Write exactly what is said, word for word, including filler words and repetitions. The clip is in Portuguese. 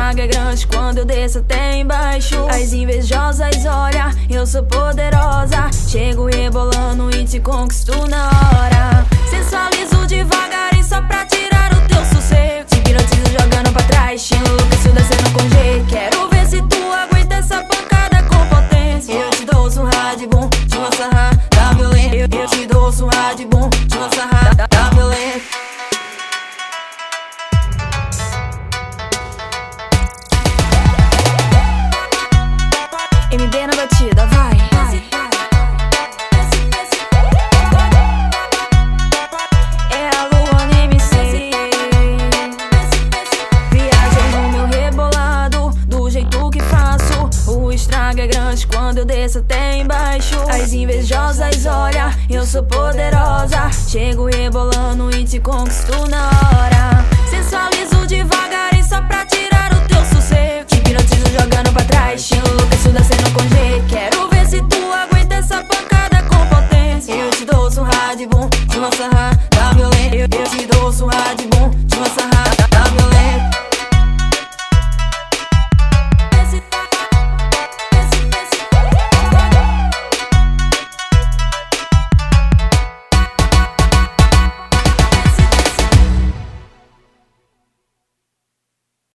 estrago é grande quando eu desço até embaixo. As invejosas olha, eu sou poderosa. Chego rebolando e te conquisto na hora. Sensualizo devagar e só pra tirar o teu sossego. Te hipnotizo jogando pra trás, te enlouqueço descendo com jeito. Quero ver se tu aguenta essa pancada com potência. Eu te dou surra de bom, te vou sarrar da violência. Eu, eu te dou surra de bom, te vou sarrar da, da violência. M D na batida, vai, vai. É a Luana M C. Viagem no meu rebolado, do jeito que faço. O estrago é grande quando eu desço até embaixo. As invejosas olha, eu sou poderosa. Chego rebolando e te conquisto na hora.